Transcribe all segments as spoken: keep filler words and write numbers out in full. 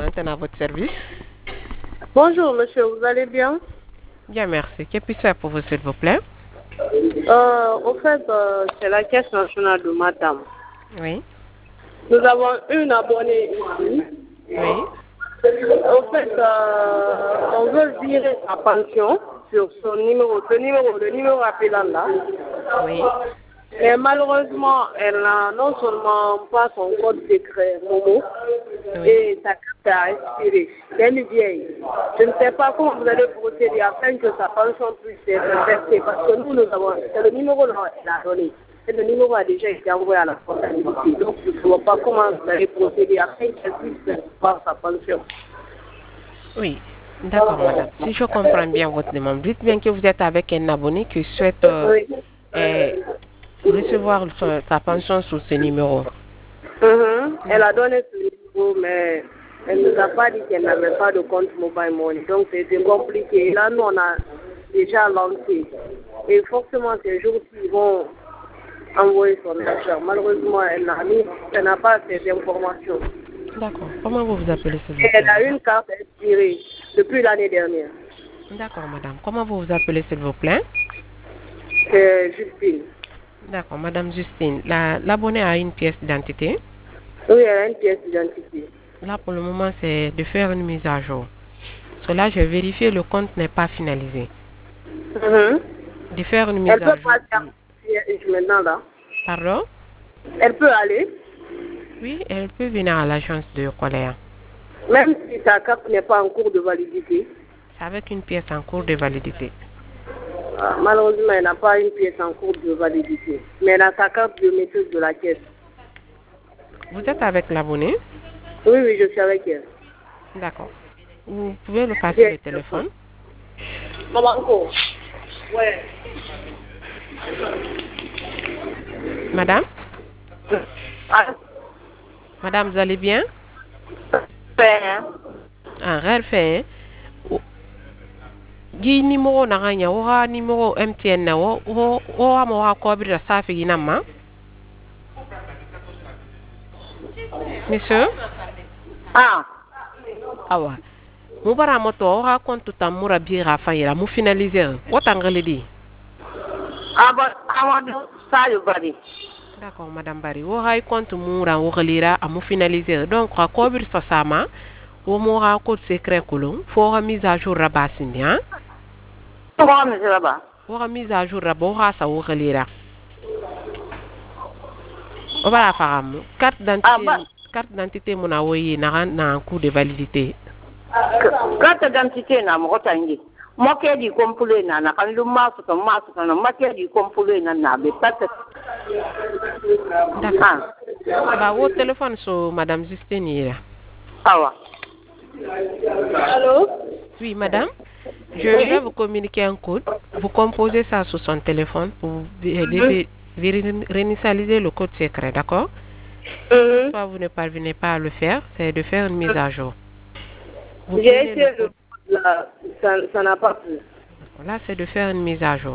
antenne à votre service. Bonjour monsieur, vous allez bien? Bien, merci. Que puis-je faire pour vous, s'il vous plaît? Euh, au fait, euh, c'est la Caisse nationale de Matam. Oui. Nous avons une abonnée ici. Oui. Au fait, euh, on veut virer sa pension sur son numéro, ce numéro, le numéro appelant là. Oui. Et malheureusement, elle n'a non seulement pas son code secret Momo, Oui. et sa carte a expiré. Elle est vieille. Je ne sais pas comment vous allez procéder afin que sa pension puisse être versée, parce que nous, nous avons, c'est le numéro là, elle a donné. Et le numéro a déjà été envoyé à la comptabilité. Donc, je ne vois pas comment vous allez procéder afin qu'elle puisse voir sa pension. Oui. D'accord, madame. Si je comprends bien votre demande, dites bien que vous êtes avec un abonné qui souhaite euh, Oui. euh, recevoir son- sa pension sur ce numéro. Mhm. Elle a donné ce numéro, mais elle ne nous a pas dit qu'elle n'avait pas de compte mobile money. Donc, c'était compliqué. Et là, nous, on a déjà lancé. Et forcément, ces jours-ci, ils vont envoyer son argent. Malheureusement, elle n'a mis- elle n'a pas ces informations. D'accord. Comment vous vous appelez, s'il vous Et elle plaît, a madame? une carte expirée depuis l'année dernière. D'accord, madame. Comment vous vous appelez, s'il vous plaît? C'est Justine. D'accord, madame Justine. La- L'abonné a une pièce d'identité. Oui, elle a une pièce d'identité. Là, pour le moment, c'est de faire une mise à jour. Cela, j'ai vérifié, le compte n'est pas finalisé. Mhm. De faire une mise Elle à peut jour. passer à maintenant là. Pardon? Elle peut aller, Oui, elle peut venir à l'agence de colère. même si sa carte n'est pas en cours de validité. C'est avec une pièce en cours de validité. Ah, malheureusement, elle n'a pas une pièce en cours de validité. Mais elle a sa carte biométrique de la caisse. Vous êtes avec l'abonné? Oui, oui, je suis avec elle. D'accord. Vous pouvez le passer J'ai le téléphone. Maman, encore. Ouais. Madame? Ah, Madame, vous allez bien? ben, Ah, rare fait. Gi numéro na ganya wa numéro M T N na wo wo wo mo ha ko bi da safi ina ma. Monsieur? ah, Awa. Mu bara moto wo ha kontu tamura bi ra fa yira mu finaliser. Wota ngale di. aba, Amadou Sadio Bari. D'accord, madame Bari. Wo hay compte mura wo galira amu finaliser. Donc ha ko bir sa sama wo mo ha code secret kulum fo ha mise à jour rabasi bien. Comment monsieur là-bas? Wo ha mise à jour rabo ha sa wo galira. O bara faham. Carte Ah, d'identité bah, carte d'identité mon a woyi na na en cours de validité. carte d'identité na mo tangi. Mo ke di complet na na kan lu ma su kan ma su kan ma ke di complet na na be pat. D'accord. Bah, au téléphone sur madame Justine hier. Awa. Allô? Oui, madame. Je vais vous communiquer un code. Vous composez ça sur son téléphone pour devez réinitialiser le code secret, d'accord? Mhm. Soit vous ne parvenez pas à le faire, c'est de faire une mise à jour. Vous J'ai prenez le essayé code. de là, ça ça n'a pas plu. Là, c'est de faire une mise à jour.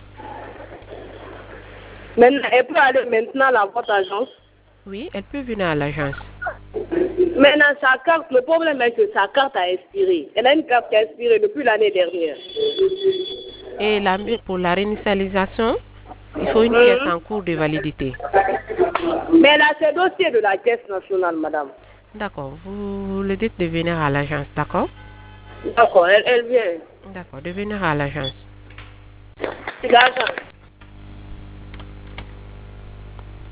Maintenant, elle peut aller maintenant à votre agence. Oui, elle peut venir à l'agence. Maintenant, sa carte, le problème est que sa carte a expiré. Elle a une carte qui a expiré depuis l'année dernière. Et la, pour la réinitialisation, il faut une pièce en cours de validité. Mais elle a ses dossiers de la caisse nationale, madame. D'accord. Vous le dites de venir à l'agence, d'accord? D'accord, elle, elle vient. D'accord, de venir à l'agence. C'est l'agence.